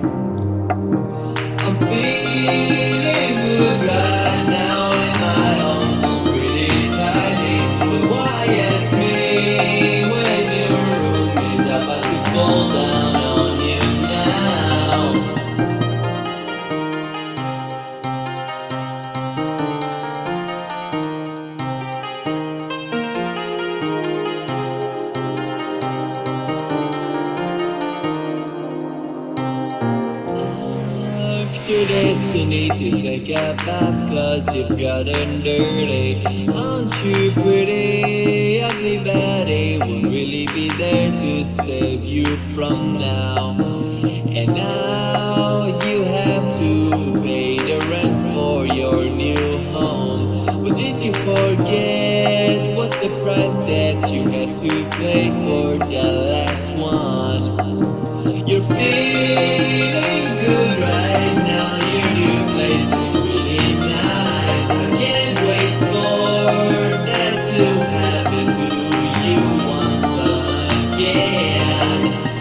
I'm feeling good right now, and my arms is pretty tiny. But why ask me when your room is about to fall down on you now? After this, you need to take a bath, 'cause you've gotten dirty. Aren't you pretty? Ugly Betty won't really be there to save you from now. And now you have to pay the rent for your new home. But did you forget what's the price that you had to pay for the last one? You're feeling good right now. Your new place is really nice. I can't wait for that to happen to you once again.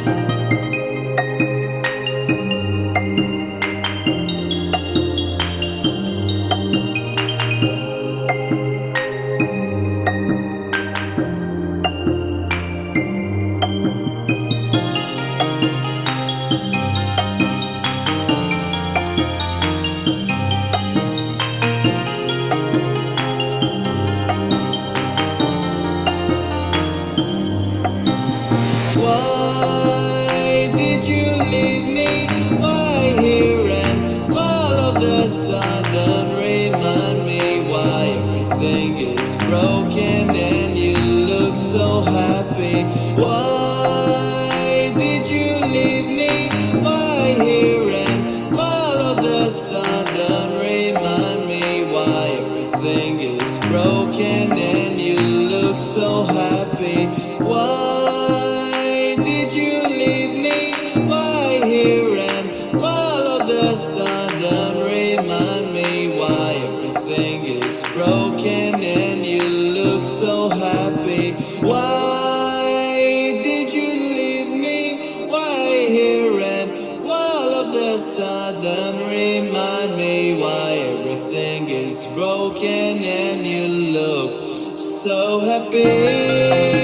Why did you leave me? Why here and all of the sudden remind me why everything is broken and you look so happy? Why did you leave me? Why here and all of the sudden remind me why everything is broken and you look so happy? Why did you leave me? Why here and all of the sudden remind me why everything is broken and you look so happy? Why did you leave me? Why here and all of the sudden remind me why everything is broken and you look so happy?